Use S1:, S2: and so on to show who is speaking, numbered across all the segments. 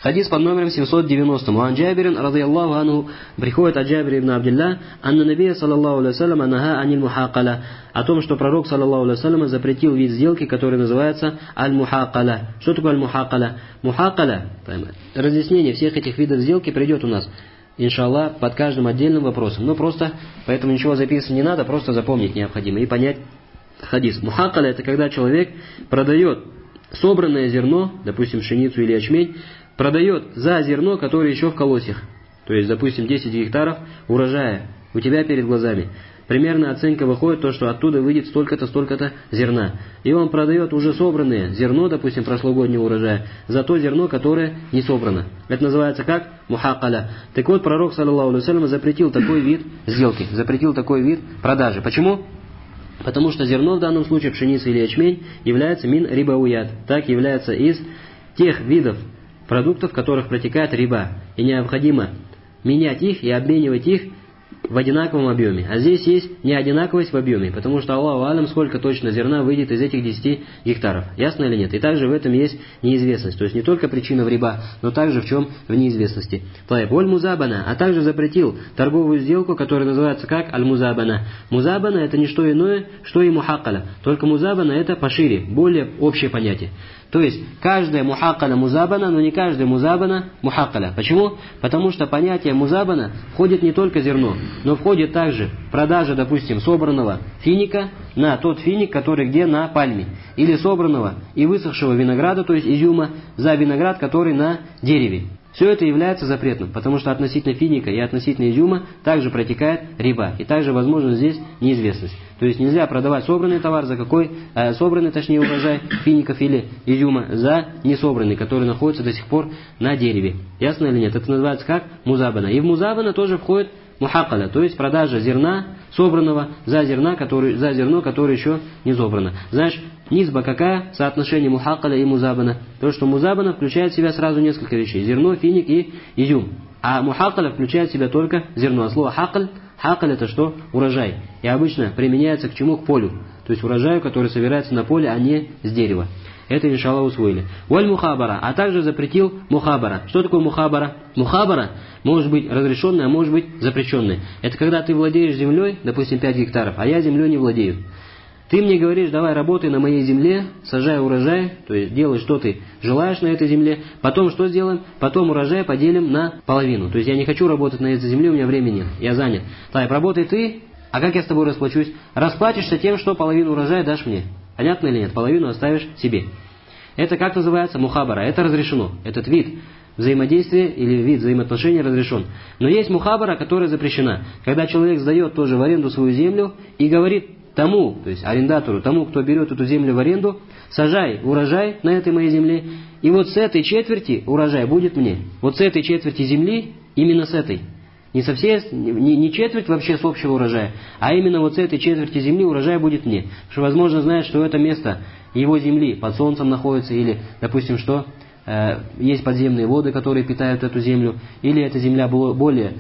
S1: Хадис под номером 790. Ван Джабирин, радийаллаху анху, приходит от Джабира ибн Абдилля, анна набия, саллаллаху алейхи вассалям, аннаха аниль мухакаля, о том, что пророк, саллаллаху алейхи вассалям, запретил вид сделки, который называется аль-мухакаля. Что такое аль-мухакаля? Мухакаля, разъяснение всех этих видов сделки придет у нас, иншаллах, под каждым отдельным вопросом. Ну, просто, поэтому ничего записывать не надо, просто запомнить необходимо и понять хадис. Мухакаля — это когда человек продает собранное зерно, допустим, пшеницу или ячмень, продает за зерно, которое еще в колосьях. То есть, допустим, 10 гектаров урожая у тебя перед глазами. Примерно оценка выходит то, что оттуда выйдет столько-то, столько-то зерна. И он продает уже собранное зерно, допустим, прошлогоднего урожая, за то зерно, которое не собрано. Это называется как? Мухакаля. Так вот, пророк, саллаллаху алейхи вассалям, запретил такой вид сделки, запретил такой вид продажи. Почему? Потому что зерно в данном случае, пшеница или ячмень, является мин рибауят. Так, является из тех видов продуктов, в которых протекает риба. И необходимо менять их и обменивать их в одинаковом объеме. А здесь есть неодинаковость в объеме, потому что Аллаху алям, сколько точно зерна выйдет из этих 10 гектаров. Ясно или нет? И также в этом есть неизвестность. То есть не только причина в риба, но также в чем? В неизвестности. Воль музабана, а также запретил торговую сделку, которая называется как аль-музабана. Музабана — это не что иное, что и мухакаля. Только музабана — это пошире, более общее понятие. То есть, каждая мухакаля музабана, но не каждая музабана мухакаля. Почему? Потому что понятие музабана входит не только зерно, но входит также продажа, допустим, собранного финика на тот финик, который где на пальме. Или собранного и высохшего винограда, то есть изюма, за виноград, который на дереве. Все это является запретным, потому что относительно финика и относительно изюма также протекает риба. И также возможна здесь неизвестность. То есть нельзя продавать собранный товар за собранный, точнее, урожай фиников или изюма за несобранный, который находится до сих пор на дереве. Ясно или нет? Это называется как музабана. И в музабана тоже входит мухакаля, то есть продажа зерна, собранного за зерно, которое еще не собрано. Знаешь, низба какая? Соотношение мухакаля и музабана. То, что музабана включает в себя сразу несколько вещей. Зерно, финик и изюм. А мухакаля включает в себя только зерно. А слово хакаль это что? Урожай. И обычно применяется к чему? К полю. То есть урожаю, который собирается на поле, а не с дерева. Это, иншаллах, усвоили. Валь мухабара, а также запретил мухабара. Что такое мухабара? Мухабара может быть разрешенная, а может быть запрещенная. Это когда ты владеешь землей, допустим, 5 гектаров, а я землей не владею. Ты мне говоришь, давай работай на моей земле, сажай урожай, то есть делай, что ты желаешь на этой земле. Потом что сделаем? Потом урожай поделим на половину. То есть я не хочу работать на этой земле, у меня времени нет, я занят. Так, работай ты, а как я с тобой расплачусь? Расплатишься тем, что половину урожая дашь мне. Понятно или нет? Половину оставишь себе. Это как называется? Мухабара. Это разрешено. Этот вид взаимодействия или вид взаимоотношений разрешен. Но есть мухабара, которая запрещена. Когда человек сдает тоже в аренду свою землю и говорит тому, то есть арендатору, тому, кто берет эту землю в аренду, сажай урожай на этой моей земле, и вот с этой четверти урожай будет мне. Вот с этой четверти земли, именно с этой. Не четверть вообще с общего урожая, а именно вот с этой четверти земли урожай будет мне. Потому что, возможно, знает, что это место его земли под солнцем находится, или, допустим, что есть подземные воды, которые питают эту землю, или эта земля более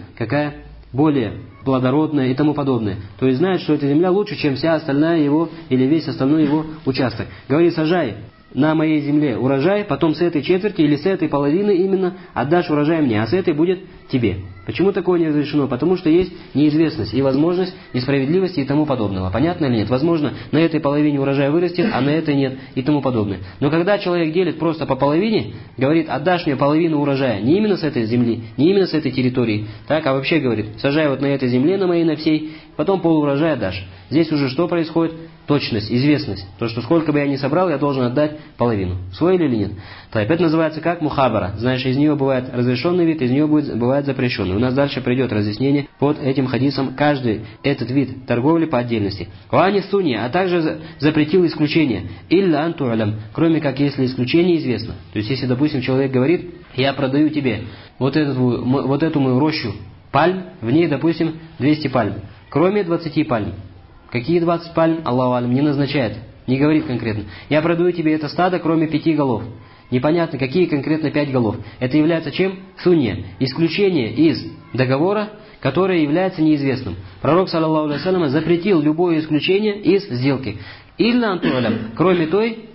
S1: плодородная и тому подобное. То есть знает, что эта земля лучше, чем вся остальная его, или весь остальной его участок. Говорит, сажай на моей земле урожай, потом с этой четверти или с этой половины именно отдашь урожай мне, а с этой будет тебе. Почему такое не разрешено? Потому что есть неизвестность и возможность несправедливости и тому подобного. Понятно или нет? Возможно, на этой половине урожай вырастет, а на этой нет и тому подобное. Но когда человек делит просто по половине, говорит, отдашь мне половину урожая, не именно с этой земли, не именно с этой территории, так, а вообще говорит, сажай вот на этой земле, на моей, на всей, потом полурожая дашь. Здесь уже что происходит? Точность, известность. То, что сколько бы я ни собрал, я должен отдать половину. Усвоили или нет? Так, это называется как мухабара. Знаешь, из нее бывает разрешенный вид, из нее бывает запрещенный. У нас дальше придет разъяснение под этим хадисом каждый этот вид торговли по отдельности. Вани сунья, а также запретил исключение. Илля антуалям, кроме как если исключение известно. То есть, если, допустим, человек говорит, я продаю тебе вот эту мою рощу пальм, в ней, допустим, 200 пальм, кроме 20 пальм. Какие 20 пальм? Аллаху алям, не назначает, не говорит конкретно. Я продаю тебе это стадо, кроме 5 голов. Непонятно, какие конкретно 5 голов. Это является чем? Сунья. Исключение из договора, которое является неизвестным. Пророк, саллаллаху алейхи ва саллям, запретил любое исключение из сделки. Илля антуалям, кроме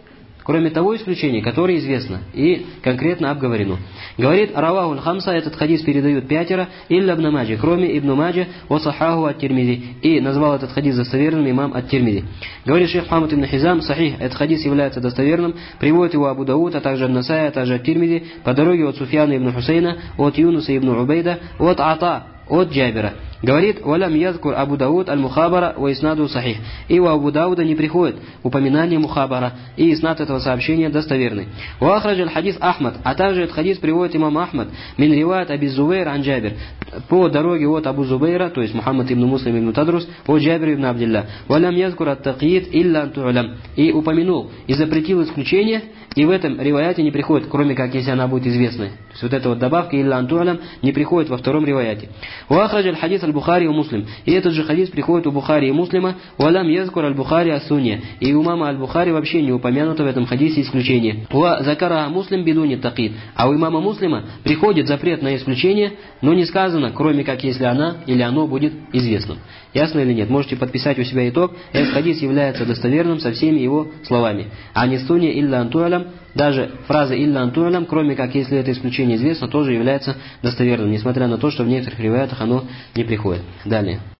S1: кроме того исключения, которое известно и конкретно обговорено. Говорит Равахуль Хамса, этот хадис передают пятеро, илля Ибн Маджи, кроме Ибн Маджи, ва сахаху ат-Тирмизи, и назвал этот хадис достоверным имам ат-Тирмизи. Говорит шейх Мухаммад ибн Хизам, сахих, этот хадис является достоверным, приводит его Абу Дауд, а также Ан-Насай, а также ат-Тирмизи, по дороге от Суфьяна ибн Хусейна, от Юнуса ибн Убейда, от Ата, от Джабира. Говорит, «Валям язкур Абу Дауд аль-Мухабара ва иснаду сахих». И у Абу Дауда не приходит упоминание Мухабара, и иснад этого сообщения достоверный. «Ва ахрадж аль-хадис Ахмад», а также этот хадис приводит имам Ахмад, «Мин риваят Аби Зубейр ан Джабир», по дороге от Абу Зубейра, то есть Мухаммад ибн Муслим ибн Тадрус, от Джабир ибн Абдилля. «Валям язкур ат-такиид илля анту'лям», и упомянул, и запретил исключение, и в этом риваяте не приходит, кроме как если она будет известной. То есть вот эта вот добавка «илля анту'лям» не приходит во втором риваяте. «Ва ахрадж аль-хадис аль-Бухари и Муслим», и этот же хадис приходит у Бухари и Муслима, «Валям язкур аль-Бухари ас-Сунья», и у имама аль-Бухари вообще не упомянуто в этом хадисе исключение. «Ва закара Муслим бидуни такид», а у имама Муслима приходит запрет на исключение, но не сказано, кроме как если она или оно будет известным. Ясно или нет? Можете подписать у себя итог. Этот хадис является достоверным со всеми его словами. А не сунья илля анту'лям, даже фраза илля анту'лям, кроме как если это исключение известно, тоже является достоверным, несмотря на то, что в некоторых риваятах оно не приходит. Далее.